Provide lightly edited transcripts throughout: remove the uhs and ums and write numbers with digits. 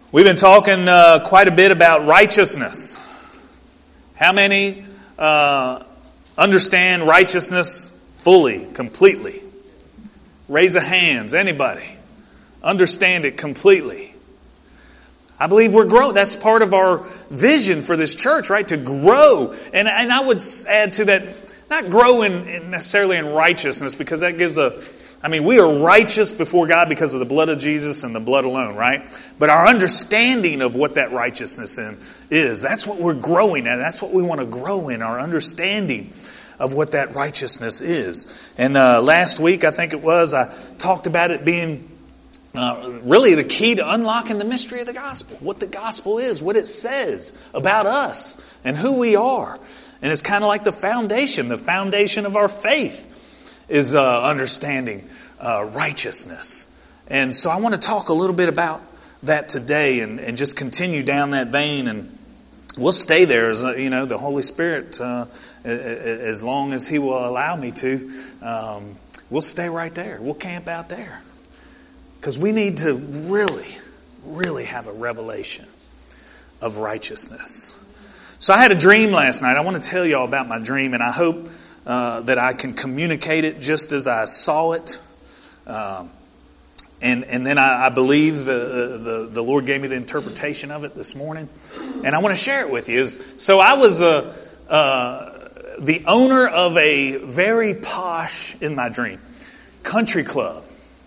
We've been talking quite a bit about righteousness. How many understand righteousness fully, completely? Raise a hands. Anybody? Understand it completely. I believe we're growing. That's part of our vision for this church, right? To grow. And I would add to that, not grow necessarily in righteousness, because that gives we are righteous before God because of the blood of Jesus and the blood alone, right? But our understanding of what that righteousness is, that's what we're growing at. That's what we want to grow in, our understanding of what that righteousness is. And last week, I think it was, I talked about it being really the key to unlocking the mystery of the gospel. What the gospel is, what it says about us and who we are. And it's kind of like the foundation of our faith is understanding righteousness. And so I want to talk a little bit about that today and just continue down that vein. And we'll stay there, as the Holy Spirit, as long as He will allow me to. We'll stay right there. We'll camp out there. Because we need to really, really have a revelation of righteousness. So I had a dream last night. I want to tell y'all about my dream, and I hope that I can communicate it just as I saw it. And then I believe the Lord gave me the interpretation of it this morning. And I want to share it with you. So I was the owner of a very posh, in my dream, country club.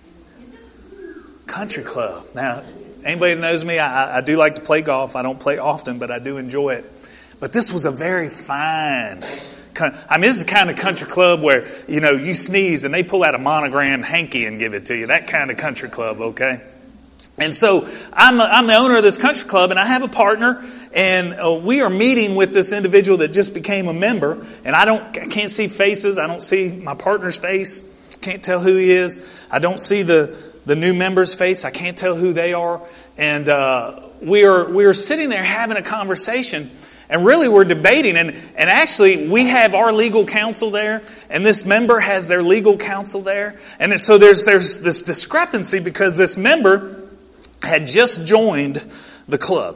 Country club. Now, anybody that knows me, I do like to play golf. I don't play often, but I do enjoy it. But this was a very fine, this is the kind of country club where, you sneeze and they pull out a monogram hanky and give it to you. That kind of country club, okay? And so I'm the owner of this country club, and I have a partner, and we are meeting with this individual that just became a member. And I can't see faces. I don't see my partner's face. Can't tell who he is. I don't see the new member's face. I can't tell who they are. And we are sitting there having a conversation. And really we're debating. And actually we have our legal counsel there. And this member has their legal counsel there. And so there's this discrepancy because this member had just joined the club.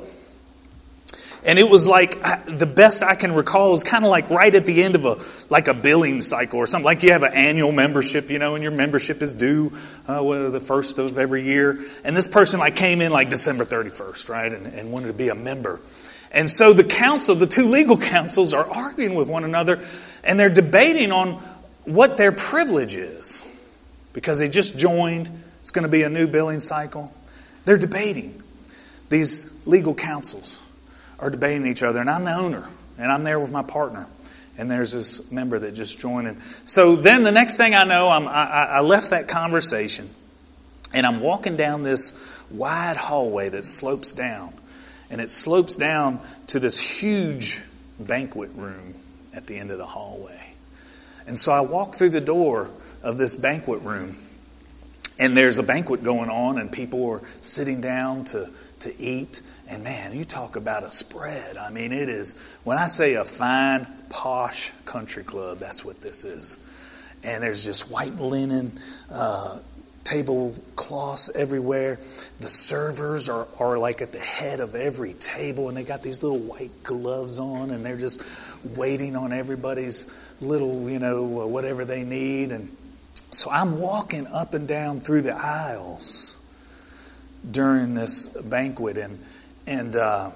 And it was like, the best I can recall is kind of like right at the end of a billing cycle or something. Like you have an annual membership, and your membership is due the first of every year. And this person came in December 31st, right? And wanted to be a member. And so the two legal counsels are arguing with one another, and they're debating on what their privilege is. Because they just joined, it's going to be a new billing cycle. They're debating. These legal counsels are debating each other, and I'm the owner, and I'm there with my partner, and there's this member that just joined. And so then the next thing I know, I left that conversation, and I'm walking down this wide hallway that slopes down, and it slopes down to this huge banquet room at the end of the hallway. And so I walk through the door of this banquet room, and there's a banquet going on, and people are sitting down to eat. And man, you talk about a spread. It is, when I say a fine, posh country club, that's what this is. And there's just white linen tablecloths everywhere. The servers are at the head of every table, and they got these little white gloves on, and they're just waiting on everybody's little, whatever they need. And so I'm walking up and down through the aisles during this banquet, and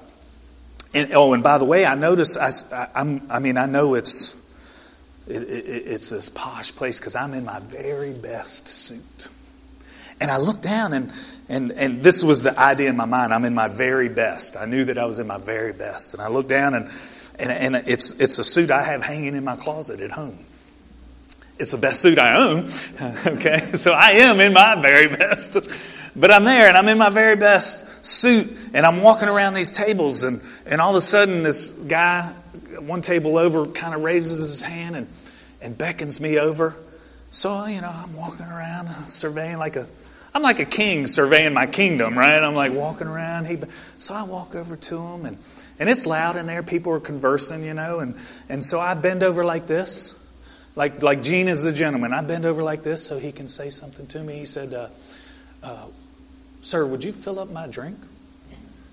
by the way, I notice I know it's this posh place because I'm in my very best suit. And I look down and this was the idea in my mind. I'm in my very best. I knew that I was in my very best. And I look down and it's a suit I have hanging in my closet at home. It's the best suit I own. Okay, so I am in my very best. But I'm there, and I'm in my very best suit, and I'm walking around these tables, and all of a sudden this guy, one table over, kind of raises his hand and beckons me over. So, I'm walking around surveying I'm like a king surveying my kingdom, right? I'm walking around. So I walk over to him, and it's loud in there. People are conversing, and so I bend over like this. Like Gene is the gentleman. I bend over like this so he can say something to me. He said, sir, would you fill up my drink?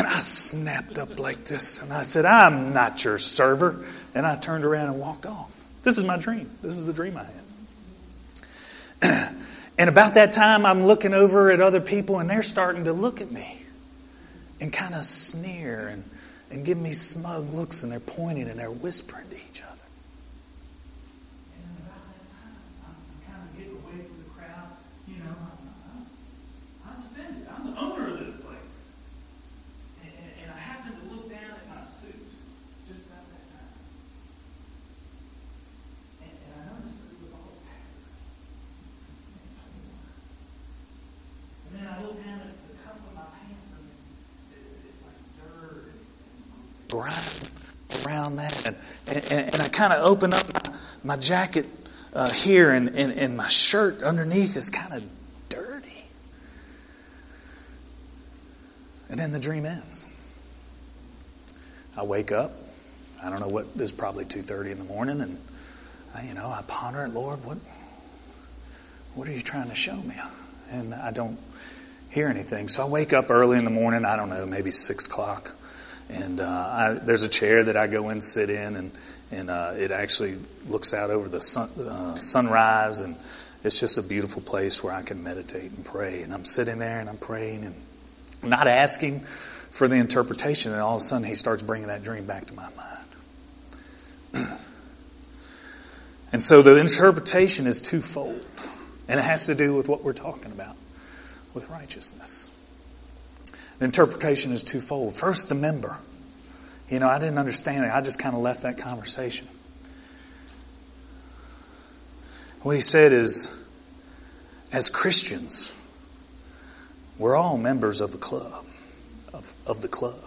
And I snapped up like this, and I said, I'm not your server. And I turned around and walked off. This is my dream. This is the dream I had. And about that time, I'm looking over at other people, and they're starting to look at me and kind of sneer and give me smug looks, and they're pointing and they're whispering to each other. And about that time, I'm kind of getting away from the crowd. You know, I was offended. I'm the owner of this place. And I happened to look down at my suit just about that time. And I noticed that it was all tattered. And then I looked down at the cuff of my pants, and it's like dirt and grime around that. And I kind of opened up my jacket here, and my shirt underneath is kind of dirty. And then the dream ends. I wake up. I don't know what, it's probably 2:30 in the morning, and I ponder it, Lord, what are you trying to show me? And I don't hear anything. So I wake up early in the morning, I don't know, maybe 6 o'clock. And there's a chair that I go and sit in, and it actually looks out over the sunrise, and it's just a beautiful place where I can meditate and pray. And I'm sitting there and I'm praying and not asking for the interpretation, and all of a sudden he starts bringing that dream back to my mind. And so the interpretation is twofold, and it has to do with what we're talking about with righteousness. The interpretation is twofold. First, the member. I didn't understand it. I just kind of left that conversation. What he said is, as Christians, we're all members of a club, of the club.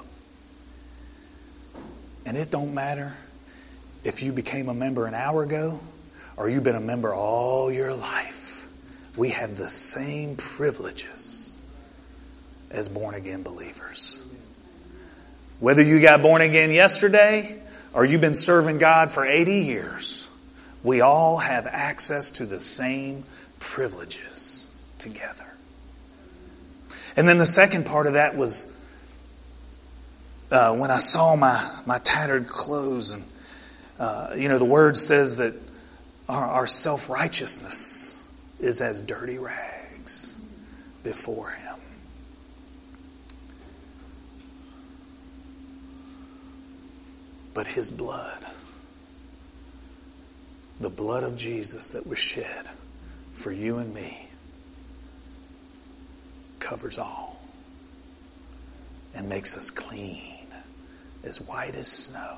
And it don't matter if you became a member an hour ago or you've been a member all your life. We have the same privileges as born-again believers. Whether you got born again yesterday or you've been serving God for 80 years, we all have access to the same privileges together. And then the second part of that was when I saw my tattered clothes. And the word says that our self-righteousness is as dirty rags before Him. But His blood, the blood of Jesus that was shed for you and me, covers all and makes us clean, as white as snow.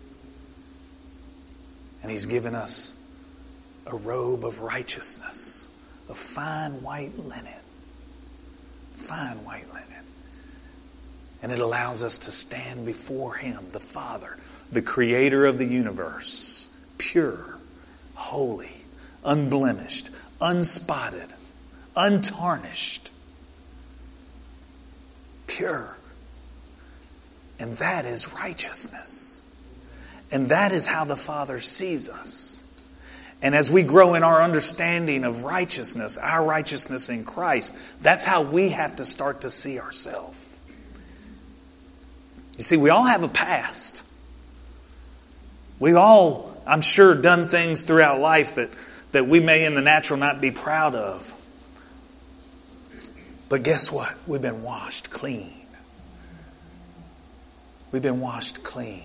And He's given us a robe of righteousness, of fine white linen. Fine white linen. And it allows us to stand before Him, the Father, the Creator of the universe, pure, holy, unblemished, unspotted, untarnished, pure. And that is righteousness. And that is how the Father sees us. And as we grow in our understanding of righteousness, our righteousness in Christ, that's how we have to start to see ourselves. You see, we all have a past. We've all, I'm sure, done things throughout life that we may in the natural not be proud of. But guess what? We've been washed clean. We've been washed clean.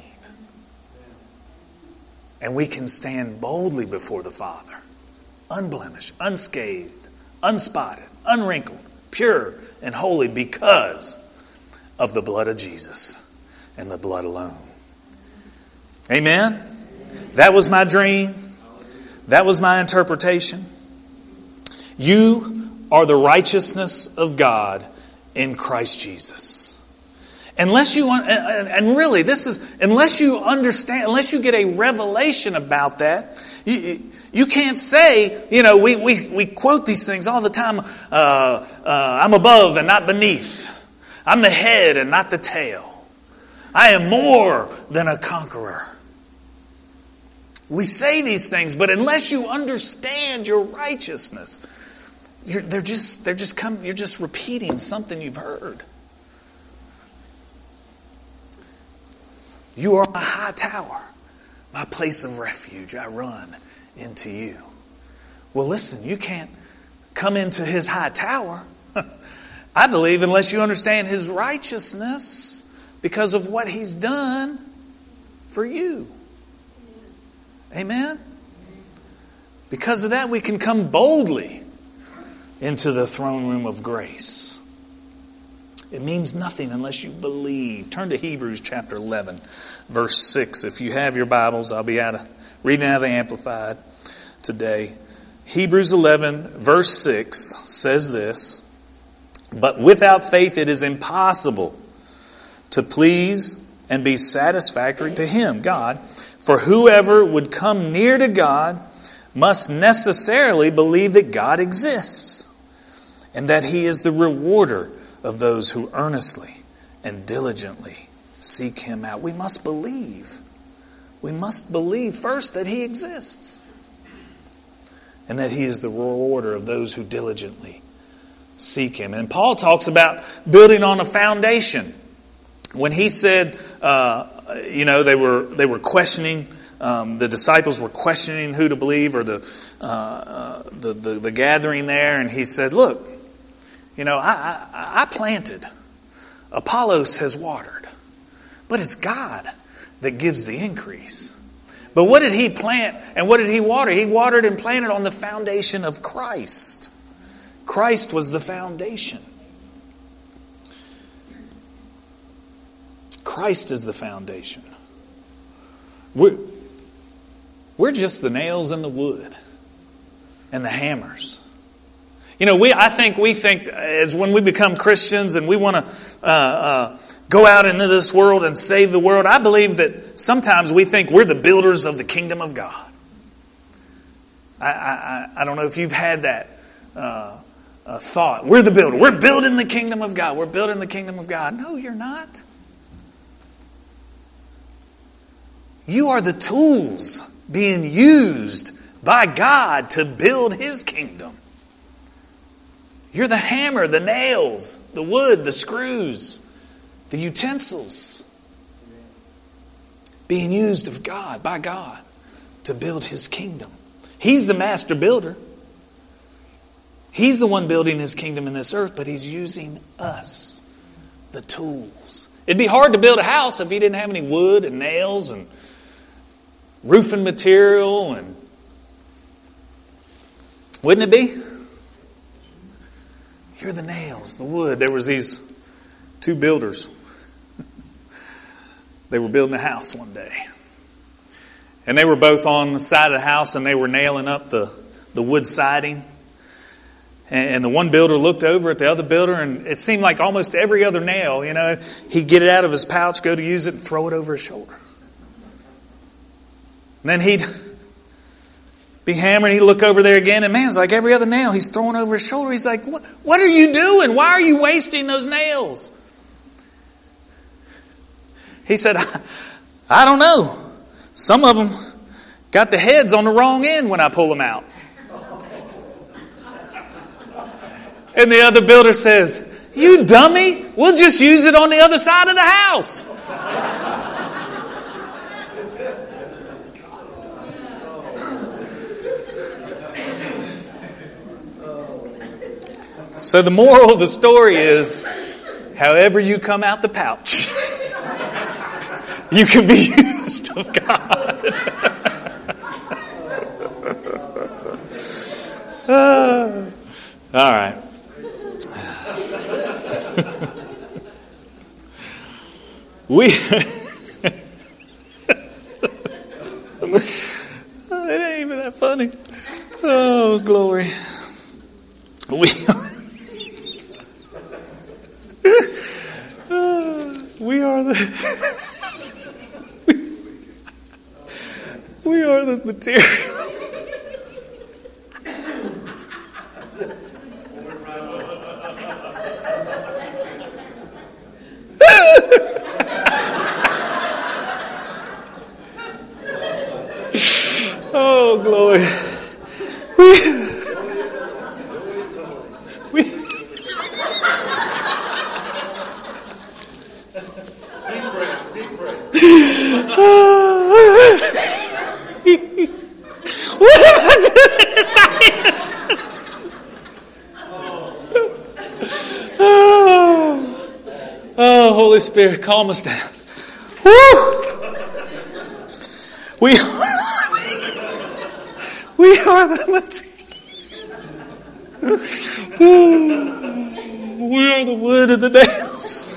And we can stand boldly before the Father, unblemished, unscathed, unspotted, unwrinkled, pure, and holy because of the blood of Jesus and the blood alone. Amen? That was my dream. That was my interpretation. You are the righteousness of God in Christ Jesus. Unless you, and really, this is, unless you understand, unless you get a revelation about that, you can't say, we quote these things all the time. I'm above and not beneath. I'm the head and not the tail. I am more than a conqueror. We say these things, but unless you understand your righteousness, you're just repeating something you've heard. You are my high tower, my place of refuge. I run into you. Well, listen, you can't come into his high tower, I believe, unless you understand his righteousness because of what he's done for you. Amen? Because of that, we can come boldly into the throne room of grace. It means nothing unless you believe. Turn to Hebrews chapter 11, verse 6. If you have your Bibles, I'll be reading out of the Amplified today. Hebrews 11, verse 6 says this, "But without faith it is impossible to please and be satisfactory to Him," God. "For whoever would come near to God must necessarily believe that God exists and that He is the rewarder of those who earnestly and diligently seek Him out." We must believe. We must believe first that He exists and that He is the rewarder of those who diligently seek Him. And Paul talks about building on a foundation. When he said, they were questioning, the disciples were questioning who to believe, or the gathering there, and he said, "Look, I planted, Apollos has watered, but it's God that gives the increase." But what did he plant and what did he water? He watered and planted on the foundation of Christ. Christ was the foundation. Christ is the foundation. We're just the nails in the wood and the hammers. I think as when we become Christians and we want to go out into this world and save the world, I believe that sometimes we think we're the builders of the kingdom of God. I don't know if you've had that thought. We're the builder. We're building the kingdom of God. We're building the kingdom of God. No, you're not. You are the tools being used by God to build His kingdom. You're the hammer, the nails, the wood, the screws, the utensils being used of God, by God, to build His kingdom. He's the master builder. He's the one building His kingdom in this earth, but He's using us, the tools. It'd be hard to build a house if He didn't have any wood and nails and roofing material, and wouldn't it be? You're the nails, the wood. There was these two builders. They were building a house one day. And they were both on the side of the house, and they were nailing up the wood siding. And the one builder looked over at the other builder, and it seemed like almost every other nail, he'd get it out of his pouch, go to use it, and throw it over his shoulder. And then he'd be hammering, he'd look over there again, and man, it's like every other nail he's throwing over his shoulder. He's like, what are you doing? Why are you wasting those nails? He said, I don't know. Some of them got the heads on the wrong end when I pull them out. And the other builder says, "You dummy, we'll just use it on the other side of the house." So the moral of the story is, however you come out the pouch, you can be used of God. All right. It ain't even that funny. Oh, glory. We are the material. Oh, glory. Deep breath. What am I doing? Oh, Holy Spirit, calm us down. Woo! We are the we are the wood of the nails.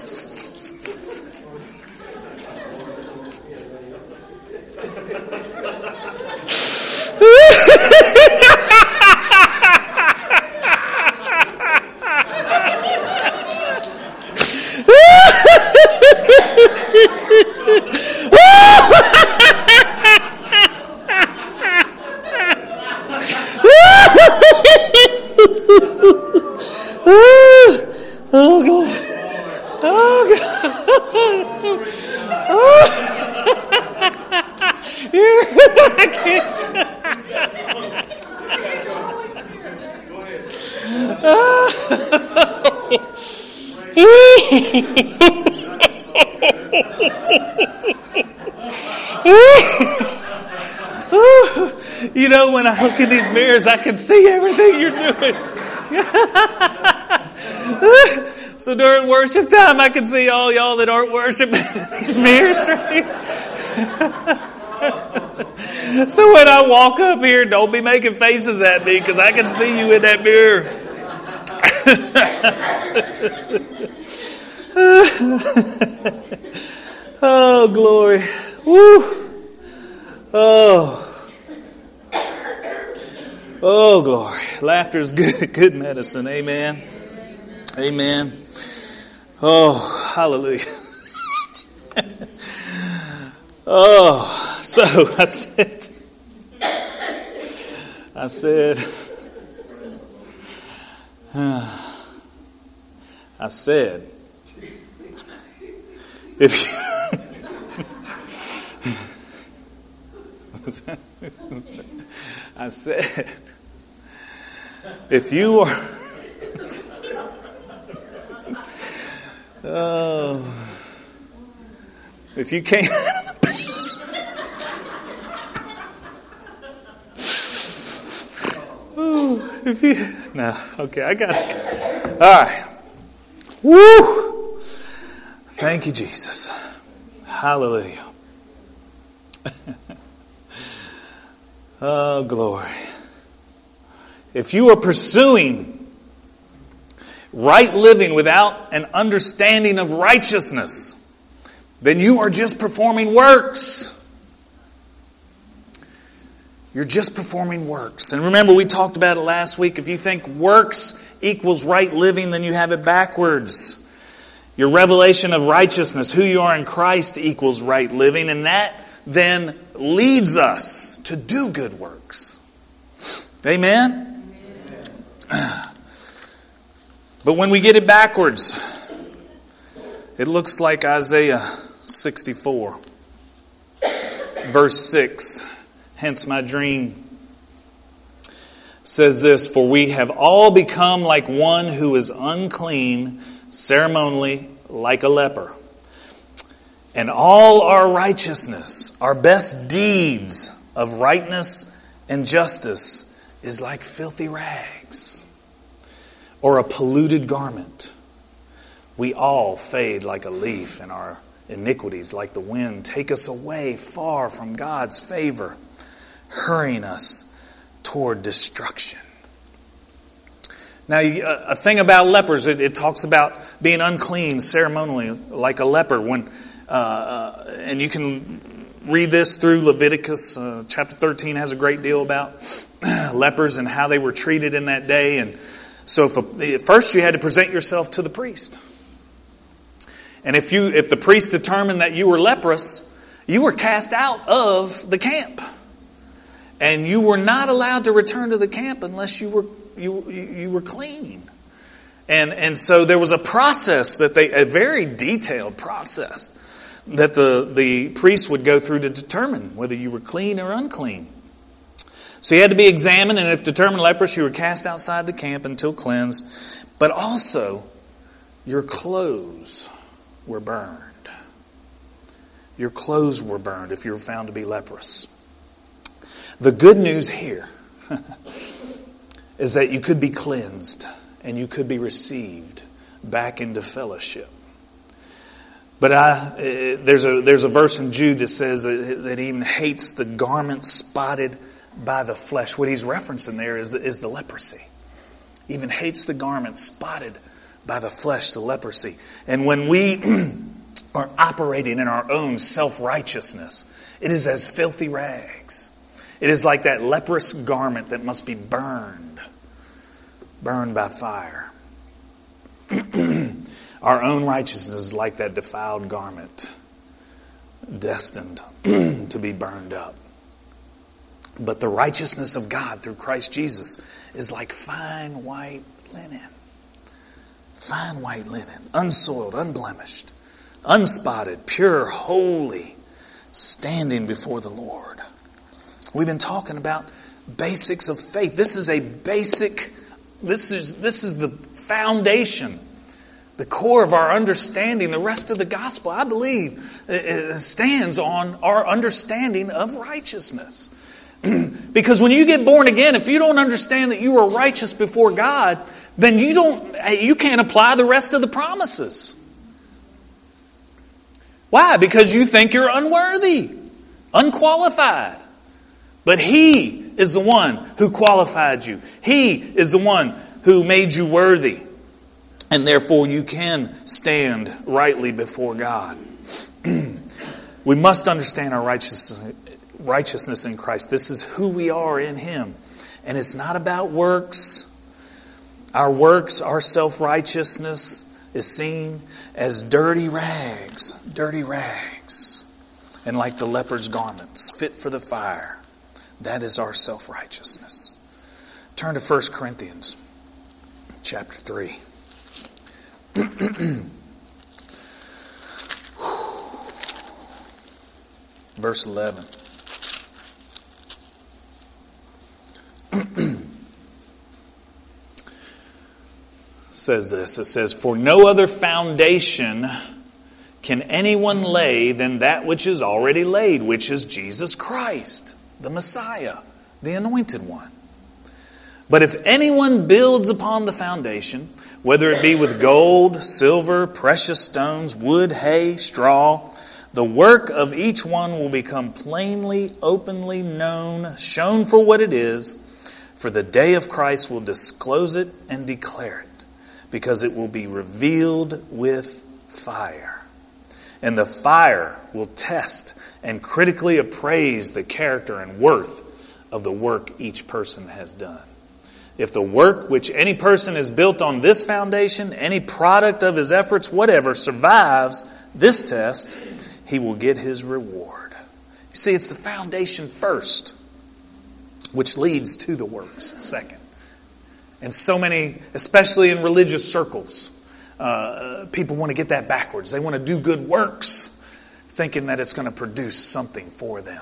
Oh, God. Oh, God. Oh. I can't. You know, when I look in these mirrors, I can see everything you're doing. So during worship time, I can see all y'all that aren't worshiping in these mirrors, right? So when I walk up here, don't be making faces at me because I can see you in that mirror. Oh, glory. Woo. Oh, glory. Laughter is good medicine. Amen. Amen. Oh, hallelujah. Oh, so I said, if you, I said, if you are, if you came out of the if you, no, okay, I got it. All right. Woo! Thank you, Jesus. Hallelujah. Oh, glory. If you are pursuing right living without an understanding of righteousness, then you are just performing works. You're just performing works. And remember, we talked about it last week. If you think works equals right living, then you have it backwards. Your revelation of righteousness, who you are in Christ, equals right living. And that then leads us to do good works. Amen? But when we get it backwards, it looks like Isaiah 64, verse 6. Hence my dream. Says this, for we have all become like one who is unclean, ceremonially like a leper. And all our righteousness, our best deeds of rightness and justice is like filthy rags or a polluted garment. We all fade like a leaf, and our iniquities, like the wind, take us away far from God's favor, hurrying us toward destruction. Now, a thing about lepers, it talks about being unclean ceremonially, like a leper. And you can read this through Leviticus. Chapter 13 has a great deal about lepers and how they were treated in that day. And so, first you had to present yourself to the priest. And if the priest determined that you were leprous, you were cast out of the camp. And you were not allowed to return to the camp unless you were clean. And so there was a process a very detailed process that the priest would go through to determine whether you were clean or unclean. So you had to be examined, and if determined leprous, you were cast outside the camp until cleansed. But also, your clothes were burned. Your clothes were burned if you were found to be leprous. The good news here is that you could be cleansed and you could be received back into fellowship. But there's a verse in Jude that says that he even hates the garment spotted by the flesh. What he's referencing there is the leprosy. He even hates the garment spotted by the flesh, the leprosy. And when we are operating in our own self-righteousness, it is as filthy rags. It is like that leprous garment that must be burned by fire. Our own righteousness is like that defiled garment, destined to be burned up. But the righteousness of God through Christ Jesus is like fine white linen. Fine white linen, unsoiled, unblemished, unspotted, pure, holy, standing before the Lord. We've been talking about basics of faith. This is the foundation, the core of our understanding. The rest of the gospel, I believe, stands on our understanding of righteousness. Because when you get born again, if you don't understand that you are righteous before God, then you can't apply the rest of the promises. Why? Because you think you're unworthy, unqualified. But He is the one who qualified you. He is the one who made you worthy. And therefore you can stand rightly before God. We must understand our righteousness in Christ. This is who we are in Him. And it's not about works. Our works, our self-righteousness is seen as dirty rags. Dirty rags. And like the leper's garments, fit for the fire. That is our self-righteousness. Turn to 1 Corinthians chapter 3. Verse 11. Says this. It says, "For no other foundation can anyone lay than that which is already laid, which is Jesus Christ, the Messiah, the Anointed One. But if anyone builds upon the foundation, whether it be with gold, silver, precious stones, wood, hay, straw, the work of each one will become plainly, openly known, shown for what it is, for the day of Christ will disclose it and declare it, because it will be revealed with fire. And the fire will test and critically appraise the character and worth of the work each person has done. If the work which any person has built on this foundation, any product of his efforts, whatever, survives this test, he will get his reward." You see, it's the foundation first, which leads to the works second. And so many, especially in religious circles, people want to get that backwards. They want to do good works, thinking that it's going to produce something for them.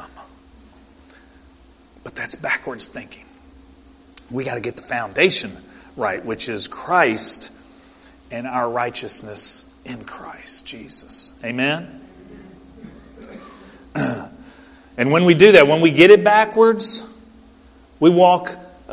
But that's backwards thinking. We got to get the foundation right, which is Christ and our righteousness in Christ Jesus. Amen? And when we do that, when we get it backwards, we walk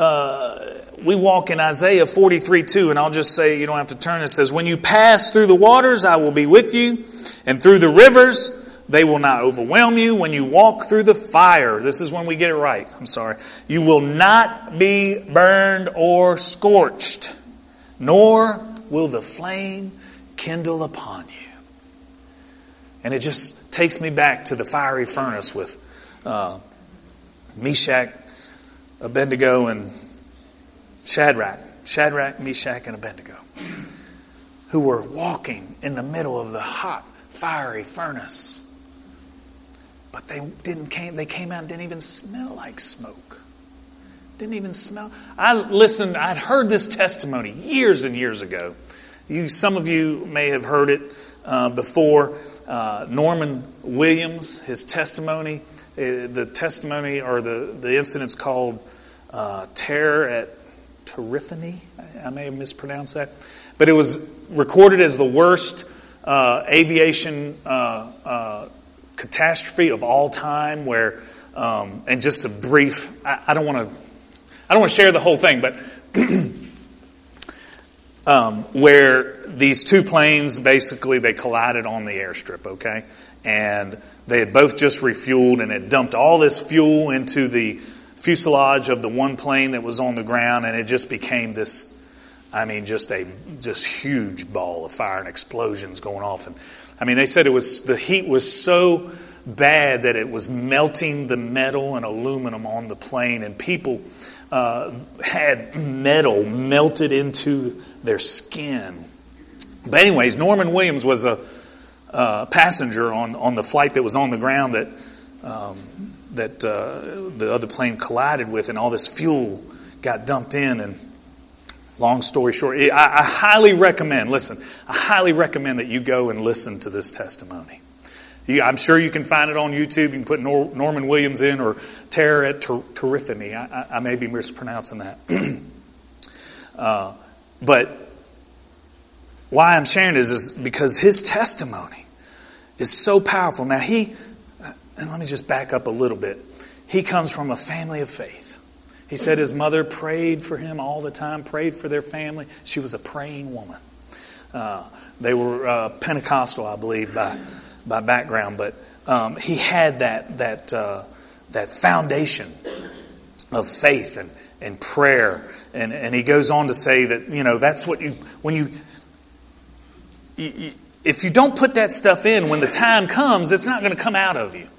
in Isaiah 43:2, and I'll just say, you don't have to turn. It says, "When you pass through the waters, I will be with you, and through the rivers, they will not overwhelm you. When you walk through the fire," this is when we get it right, "you will not be burned or scorched, nor will the flame kindle upon you." And it just takes me back to the fiery furnace with Meshach, Abednego, and Shadrach, Meshach, and Abednego, who were walking in the middle of the hot, fiery furnace. But they came out and didn't even smell like smoke. Didn't even smell. I'd heard this testimony years and years ago. Some of you may have heard it before. Norman Williams, his testimony, the testimony or the incident's called Terror at Tariffany. I may have mispronounced that. But it was recorded as the worst aviation catastrophe of all time where, and just a brief, I don't want to share the whole thing, but where these two planes, basically, they collided on the airstrip, okay? And they had both just refueled and had dumped all this fuel into the fuselage of the one plane that was on the ground, and it just became this, just huge ball of fire and explosions going off. And they said the heat was so bad that it was melting the metal and aluminum on the plane, and people had metal melted into their skin. But anyways, Norman Williams was a passenger on the flight that was on the ground that the other plane collided with, and all this fuel got dumped in. And long story short, I highly recommend that you go and listen to this testimony. I'm sure you can find it on YouTube. You can put Norman Williams in, or Terror at Terrifany. I may be mispronouncing that. But why I'm sharing this is because his testimony is so powerful. Now and let me just back up a little bit. He comes from a family of faith. He said his mother prayed for him all the time, prayed for their family. She was a praying woman. They were Pentecostal, I believe, by background, but he had that foundation of faith and prayer, and he goes on to say that that's what if you don't put that stuff in, when the time comes, it's not going to come out of you.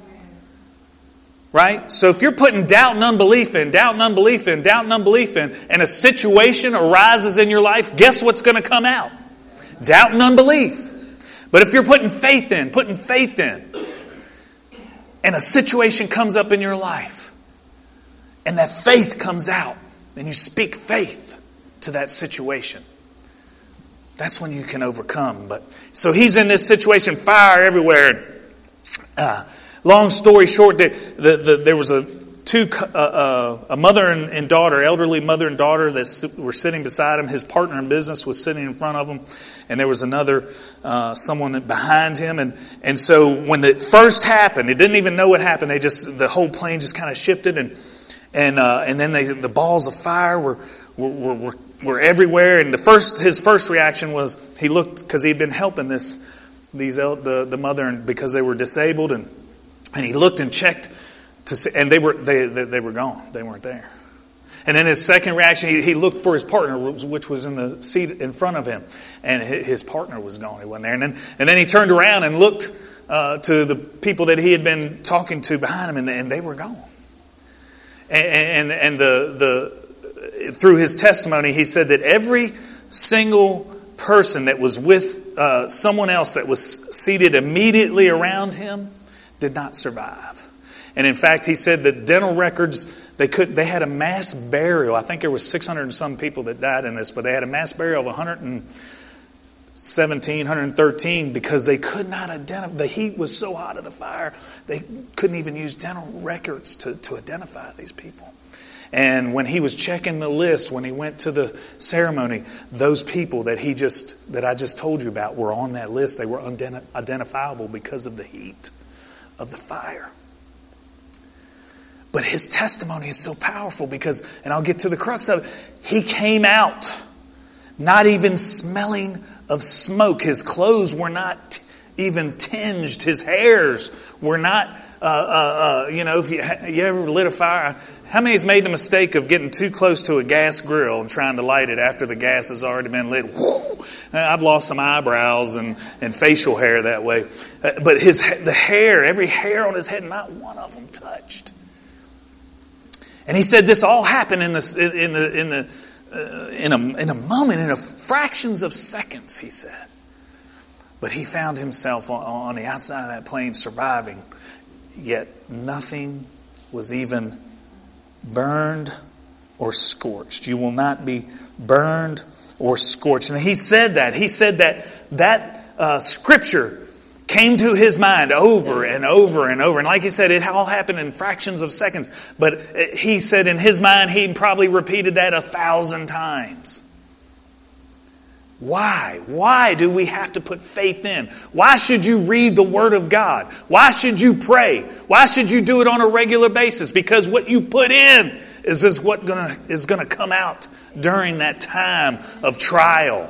Right? So if you're putting doubt and unbelief in, and a situation arises in your life, guess what's going to come out? Doubt and unbelief. But if you're putting faith in, and a situation comes up in your life, and that faith comes out, and you speak faith to that situation, that's when you can overcome. So he's in this situation, fire everywhere. Long story short, there was a mother and daughter, elderly mother and daughter, that were sitting beside him. His partner in business was sitting in front of him, and there was another someone behind him. And so when it first happened, it didn't even know what happened. The whole plane just kind of shifted, and then the balls of fire were everywhere. And his first reaction was he looked, because he'd been helping the mother, because they were disabled, and he looked and checked to see, and they were gone. They weren't there. And then his second reaction, he looked for his partner, which was in the seat in front of him, and his partner was gone. He wasn't there. And then he turned around and looked to the people that he had been talking to behind him, and they were gone. And through his testimony, he said that every single person that was with someone else that was seated immediately around him did not survive. And in fact, he said that dental records, they had a mass burial. I think there was 600 and some people that died in this, but they had a mass burial of 117, 113 because they could not identify. The heat was so hot of the fire, they couldn't even use dental records to identify these people. And when he was checking the list, when he went to the ceremony, those people that I just told you about were on that list. They were identifiable because of the heat of the fire. But his testimony is so powerful because, and I'll get to the crux of it, he came out not even smelling of smoke. His clothes were not even tinged. His hairs were not, if you ever lit a fire, how many has made the mistake of getting too close to a gas grill and trying to light it after the gas has already been lit? I've lost some eyebrows and facial hair that way. But the hair, every hair on his head, not one of them touched. And he said this all happened in a moment, in fractions of seconds, he said. But he found himself on the outside of that plane surviving, yet nothing was even burned or scorched. You will not be burned or scorched. And he said that scripture came to his mind over and over and over. And like he said, it all happened in fractions of seconds. But he said in his mind, he probably repeated that 1,000 times. Why? Why do we have to put faith in? Why should you read the Word of God? Why should you pray? Why should you do it on a regular basis? Because what you put in is what is gonna come out during that time of trial.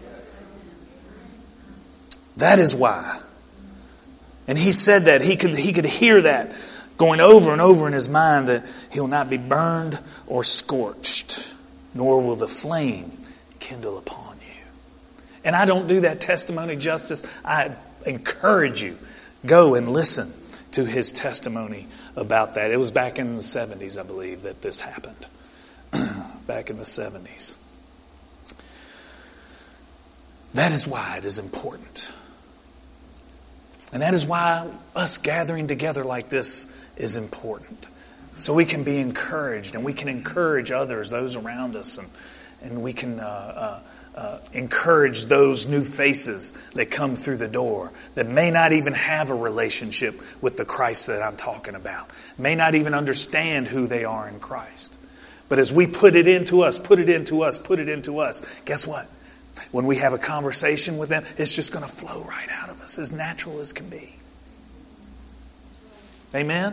That is why. And he said that he could hear that going over and over in his mind, that he'll not be burned or scorched, nor will the flame kindle upon you. And I don't do that testimony justice. I encourage you, go and listen to his testimony about that. It was back in the 70s, I believe, that this happened. Back in the 70s. That is why it is important. And that is why us gathering together like this is important. So we can be encouraged, and we can encourage others, those around us, and we can encourage those new faces that come through the door that may not even have a relationship with the Christ that I'm talking about, may not even understand who they are in Christ. But as we put it into us, guess what? When we have a conversation with them, it's just going to flow right out of us, as natural as can be. Amen?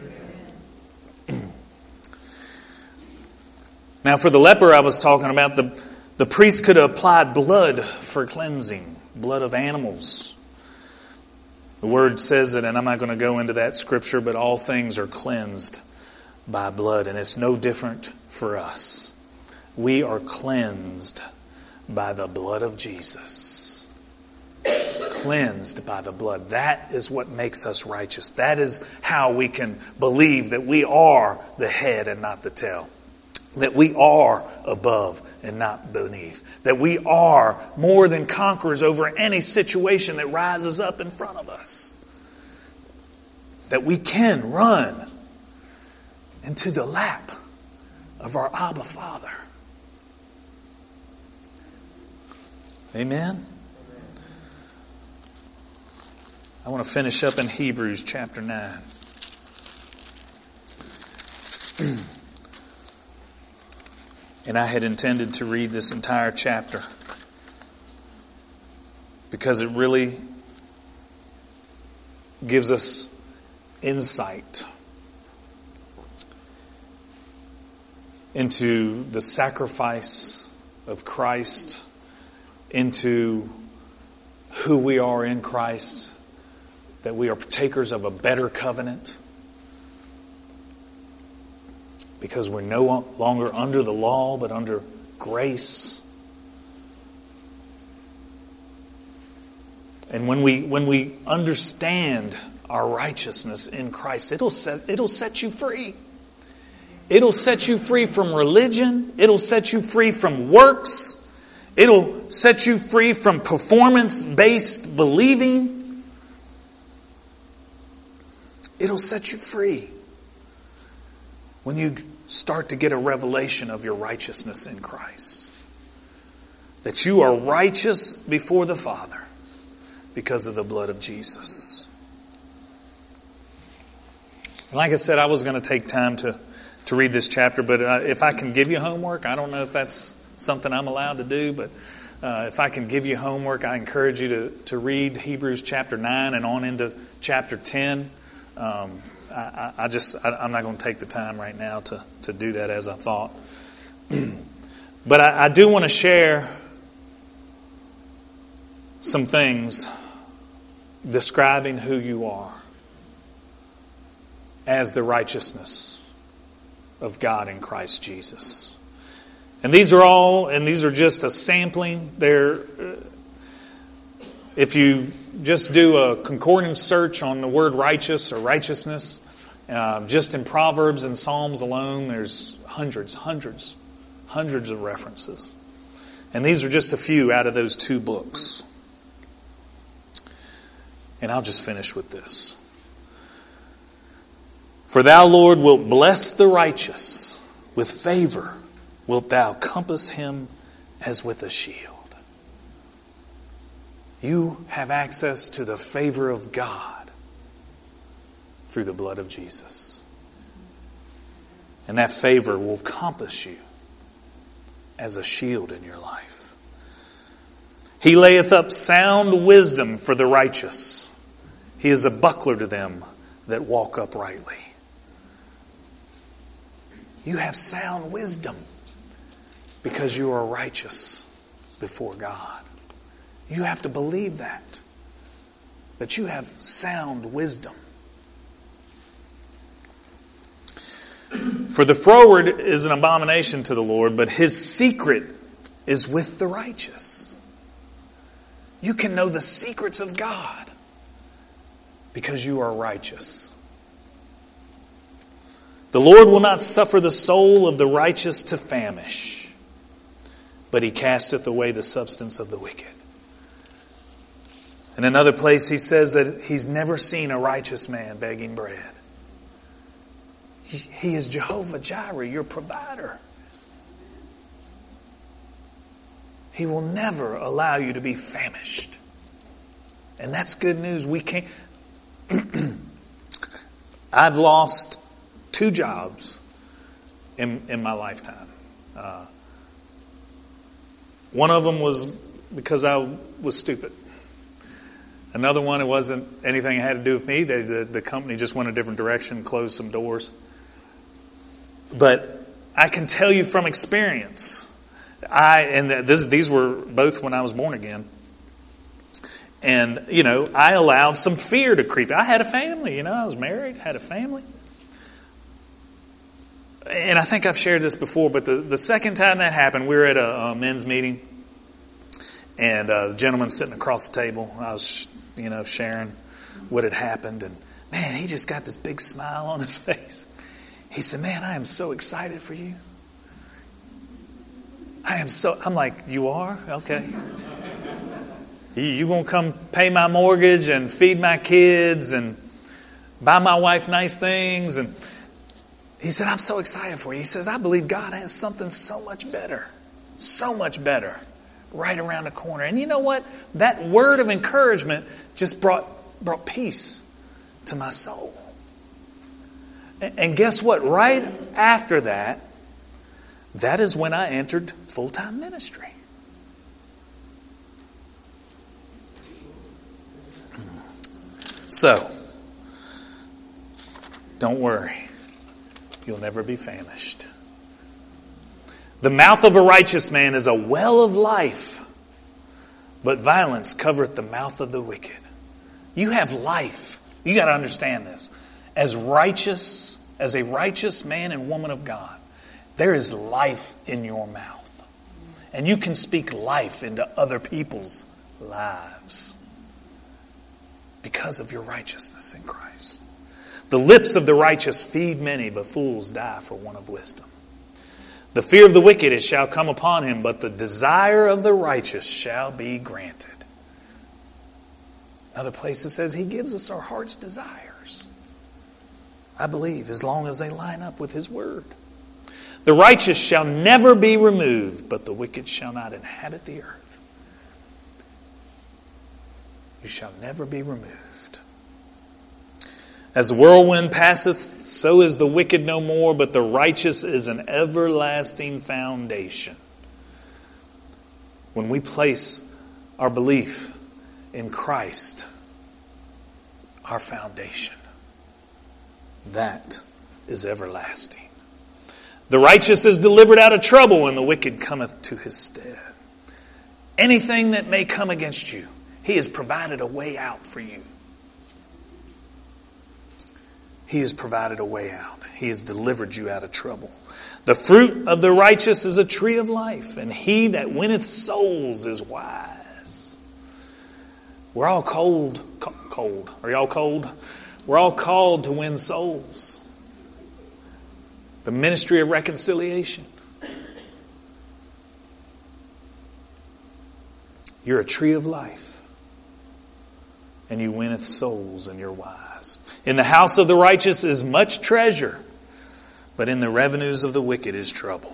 Now, for the leper I was talking about, the priest could have applied blood for cleansing, blood of animals. The Word says it, and I'm not going to go into that scripture, but all things are cleansed by blood, and it's no different for us. We are cleansed by the blood of Jesus. Cleansed by the blood. That is what makes us righteous. That is how we can believe that we are the head and not the tail. That we are above and not beneath. That we are more than conquerors over any situation that rises up in front of us. That we can run into the lap of our Abba Father. Amen? I want to finish up in Hebrews chapter 9. And I had intended to read this entire chapter because it really gives us insight into the sacrifice of Christ, into who we are in Christ, that we are partakers of a better covenant because we're no longer under the law but under grace. And when we understand our righteousness in Christ, it'll set you free. It'll set you free from religion. It'll set you free from works. It'll set you free from performance-based believing. It'll set you free when you start to get a revelation of your righteousness in Christ. That you are righteous before the Father because of the blood of Jesus. And like I said, I was going to take time to read this chapter, but if I can give you homework, I don't know if that's something I'm allowed to do, but if I can give you homework, I encourage you to read Hebrews chapter 9 and on into chapter 10. I'm not going to take the time right now to do that as I thought. But I do want to share some things describing who you are as the righteousness of God in Christ Jesus. And these are just a sampling. If you just do a concordance search on the word righteous or righteousness, just in Proverbs and Psalms alone, there's hundreds of references. And these are just a few out of those 2 books. And I'll just finish with this. For thou, Lord, wilt bless the righteous. With favor wilt thou compass him as with a shield. You have access to the favor of God through the blood of Jesus. And that favor will compass you as a shield in your life. He layeth up sound wisdom for the righteous. He is a buckler to them that walk uprightly. You have sound wisdom because you are righteous before God. You have to believe that you have sound wisdom. For the froward is an abomination to the Lord, but his secret is with the righteous. You can know the secrets of God because you are righteous. The Lord will not suffer the soul of the righteous to famish, but he casteth away the substance of the wicked. In another place he says that he's never seen a righteous man begging bread. He is Jehovah Jireh, your provider. He will never allow you to be famished. And that's good news. We can't. I've lost 2 jobs in my lifetime. One of them was because I was stupid. Another one, it wasn't anything that had to do with me. The company just went a different direction, closed some doors. But I can tell you from experience, these were both when I was born again. And, I allowed some fear to creep in. I had a family, I was married, had a family. And I think I've shared this before, but the second time that happened, we were at a men's meeting. And the gentleman sitting across the table, I was, sharing what had happened. And, man, he just got this big smile on his face. He said, man, I am so excited for you. I'm like, you are? Okay. You going to come pay my mortgage and feed my kids and buy my wife nice things? And he said, I'm so excited for you. He says, I believe God has something so much better right around the corner. And you know what? That word of encouragement just brought peace to my soul. And guess what? Right after that is when I entered full-time ministry. So, don't worry. You'll never be famished. The mouth of a righteous man is a well of life, but violence covereth the mouth of the wicked. You have life. You got to understand this. As a righteous man and woman of God, there is life in your mouth. And you can speak life into other people's lives because of your righteousness in Christ. The lips of the righteous feed many, but fools die for want of wisdom. The fear of the wicked shall come upon him, but the desire of the righteous shall be granted. Another place it says he gives us our heart's desires. I believe, as long as they line up with his word. The righteous shall never be removed, but the wicked shall not inhabit the earth. You shall never be removed. As the whirlwind passeth, so is the wicked no more, but the righteous is an everlasting foundation. When we place our belief in Christ, our foundation, that is everlasting. The righteous is delivered out of trouble, and the wicked cometh to his stead. Anything that may come against you, he has provided a way out for you. He has provided a way out. He has delivered you out of trouble. The fruit of the righteous is a tree of life, and he that winneth souls is wise. We're all cold. Are y'all cold? We're all called to win souls. The ministry of reconciliation. You're a tree of life, and you winneth souls, and you're wise. In the house of the righteous is much treasure, but in the revenues of the wicked is trouble.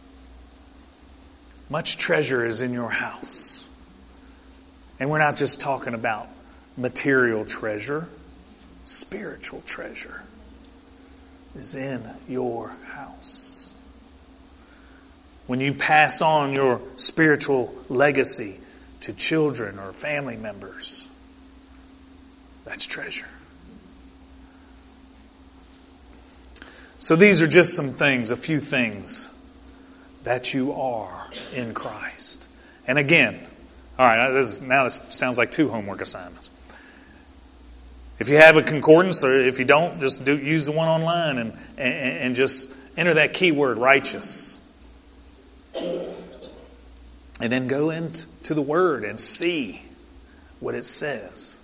Much treasure is in your house. And we're not just talking about material treasure. Spiritual treasure is in your house. When you pass on your spiritual legacy to children or family members. That's treasure. So these are just some things, a few things that you are in Christ. And again, all right, this sounds like 2 homework assignments. If you have a concordance, or if you don't, just use the one online and just enter that keyword, righteous. And then go into the Word and see what it says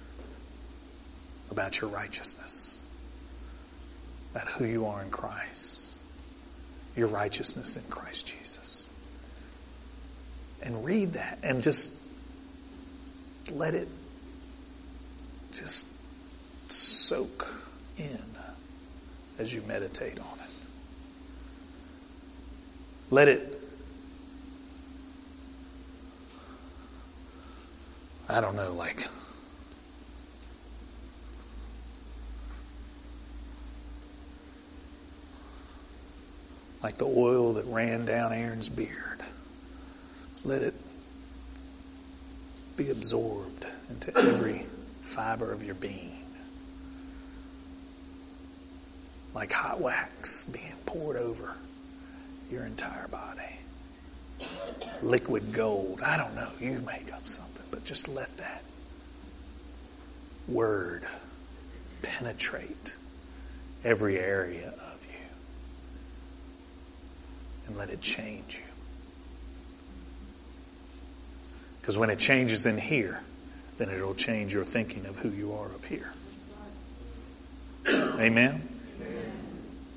about your righteousness, about who you are in Christ, your righteousness in Christ Jesus. And read that and just let it just soak in as you meditate on it. Let it, I don't know, like the oil that ran down Aaron's beard. Let it be absorbed into every fiber of your being. Like hot wax being poured over your entire body. Liquid gold. I don't know. You make up something. But just let that Word penetrate every area of you. And let it change you. Because when it changes in here, then it'll change your thinking of who you are up here. Amen?